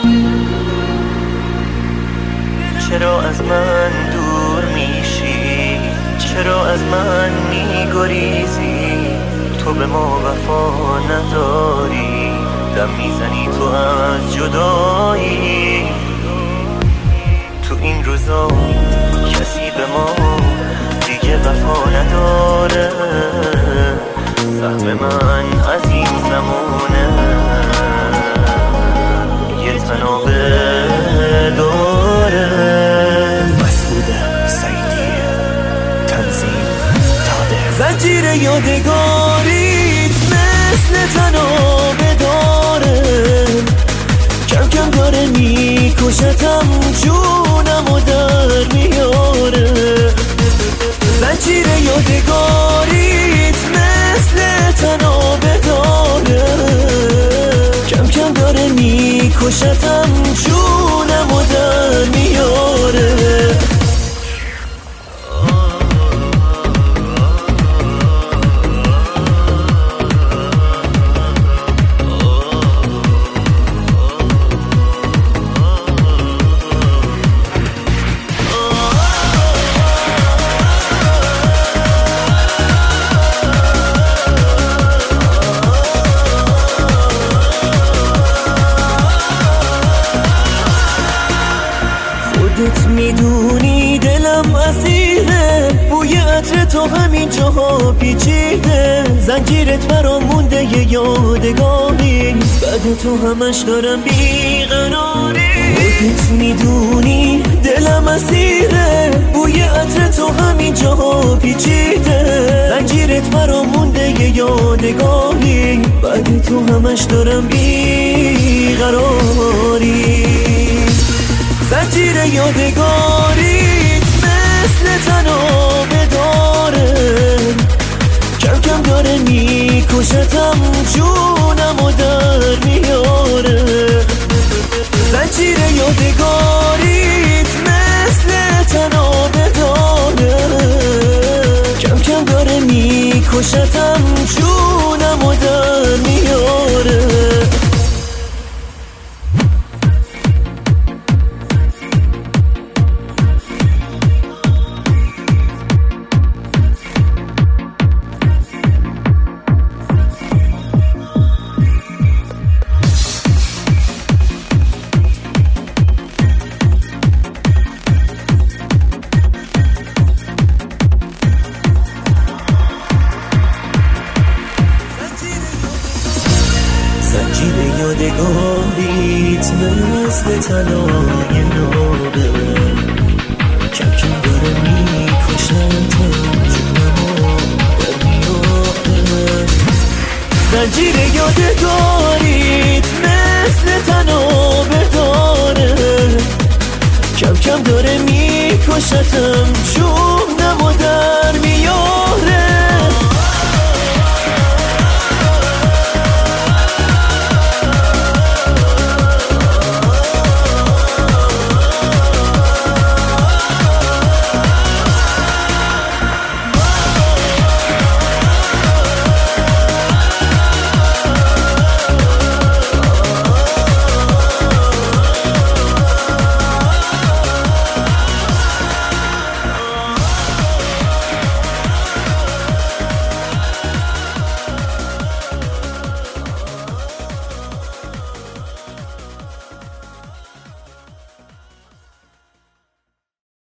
چرا از من دور میشی؟ چرا از من میگریزی؟ تو به ما وفا نداری، دم میزنی تو از جدایی. تو این روزا کسی به ما دیگه وفا نداره، سهم من از این زمانه یه تنابه داره. مسعود سعیدی، تنظیم تاده. زنجیر یادگاریت مثل تنابه داره، کم کم داره میکشتم، جونمو در میاره. زنجیر یادگاریت مثل تنابه داره، کم کم داره میکشتم، جونمو در میاره. خودت میدونی دلم اسیره، بوی عطر تو همین جاها پیچیده. زنجیرت برام مونده یه یادگاری، بعد تو همش دارم بیقراری. خودت میدونی دلم اسیره، بوی عطر تو همین جاها پیچیده. زنجیرت برام مونده یه یادگاری، بعد تو همش دارم بیقراری. زنجیر یادگاریت مثل تنابه داره، کم کم داره میکشتم، جونمو در میاره. زنجیر یادگاریت مثل تنابه داره، کم کم داره میکشتم، جونمو در میاره. زنجیر یادگاریت مثل طلای نابه، کم کم داره میکشتم، جونمو در میاره. زنجیر یادگاریت مثل طنابه داره، کم کم داره میکشتم، جونمو در